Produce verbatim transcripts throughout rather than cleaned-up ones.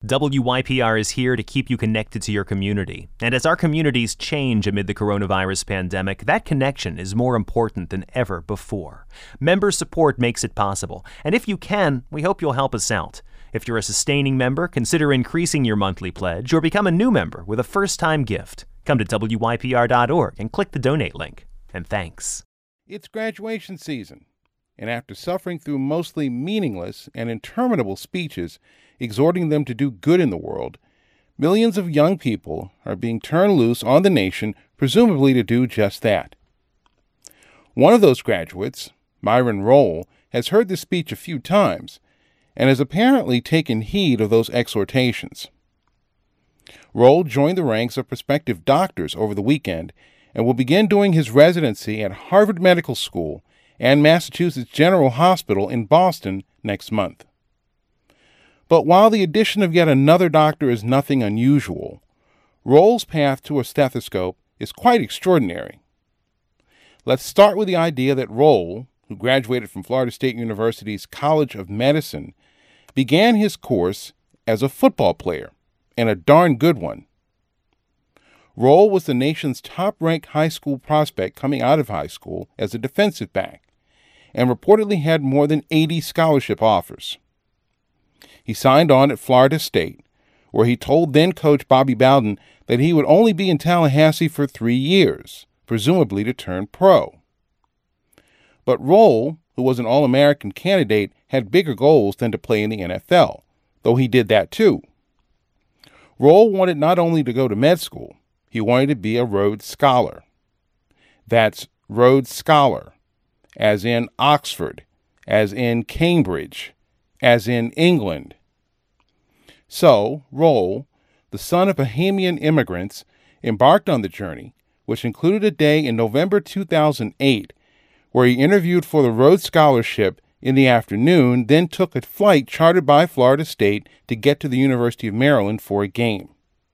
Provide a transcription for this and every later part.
W Y P R is here to keep you connected to your community. And as our communities change amid the coronavirus pandemic, that connection is more important than ever before. Member support makes it possible. And if you can, we hope you'll help us out. If you're a sustaining member, consider increasing your monthly pledge or become a new member with a first-time gift. Come to W Y P R dot org and click the donate link. And thanks. It's graduation season. And after suffering through mostly meaningless and interminable speeches exhorting them to do good in the world, millions of young people are being turned loose on the nation, presumably to do just that. One of those graduates, Myron Rolle, has heard the speech a few times and has apparently taken heed of those exhortations. Rolle joined the ranks of prospective doctors over the weekend and will begin doing his residency at Harvard Medical School and Massachusetts General Hospital in Boston next month. But while the addition of yet another doctor is nothing unusual, Rolle's path to a stethoscope is quite extraordinary. Let's start with the idea that Rolle, who graduated from Florida State University's College of Medicine, began his course as a football player, and a darn good one. Rolle was the nation's top-ranked high school prospect coming out of high school as a defensive back, and reportedly had more than eighty scholarship offers. He signed on at Florida State, where he told then-coach Bobby Bowden that he would only be in Tallahassee for three years, presumably to turn pro. But Rolle, who was an All-American candidate, had bigger goals than to play in the N F L, though he did that too. Rolle wanted not only to go to med school, he wanted to be a Rhodes Scholar. That's Rhodes Scholar, as in Oxford, as in Cambridge, as in England. So, Rolle, the son of Bahamian immigrants, embarked on the journey, which included a day in November two thousand eight, where he interviewed for the Rhodes Scholarship in the afternoon, then took a flight chartered by Florida State to get to the University of Maryland for a game.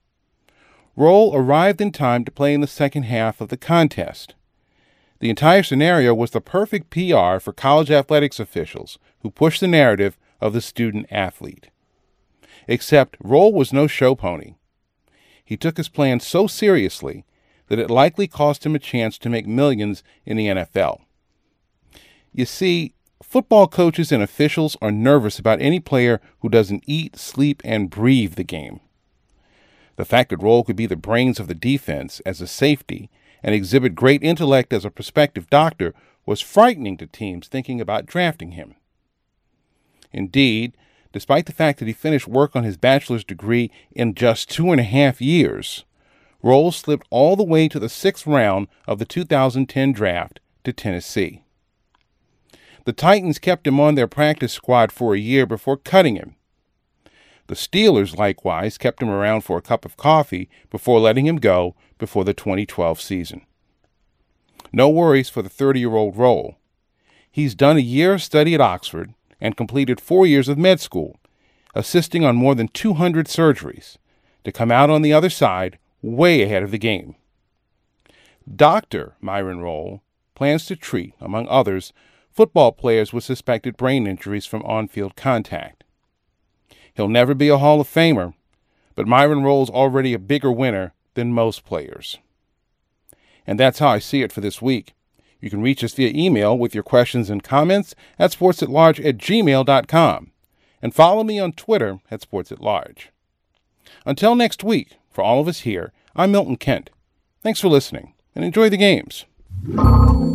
Rolle arrived in time to play in the second half of the contest. The entire scenario was the perfect P R for college athletics officials who pushed the narrative of the student-athlete. Except Rolle was no show pony. He took his plan so seriously that it likely cost him a chance to make millions in the N F L. You see, football coaches and officials are nervous about any player who doesn't eat, sleep, and breathe the game. The fact that Rolle could be the brains of the defense as a safety and exhibit great intellect as a prospective doctor was frightening to teams thinking about drafting him. Indeed, despite the fact that he finished work on his bachelor's degree in just two and a half years, Rolle slipped all the way to the sixth round of the two thousand ten draft to Tennessee. The Titans kept him on their practice squad for a year before cutting him. The Steelers, likewise, kept him around for a cup of coffee before letting him go before the twenty twelve season. No worries for the thirty-year-old Rolle. He's done a year of study at Oxford and completed four years of med school, assisting on more than two hundred surgeries, to come out on the other side way ahead of the game. Doctor Myron Rolle plans to treat, among others, football players with suspected brain injuries from on-field contact. He'll never be a Hall of Famer, but Myron Rolle's already a bigger winner than most players. And that's how I see it for this week. You can reach us via email with your questions and comments at sportsatlarge at gmail dot com. And follow me on Twitter at sportsatlarge. Until next week, for all of us here, I'm Milton Kent. Thanks for listening, and enjoy the games.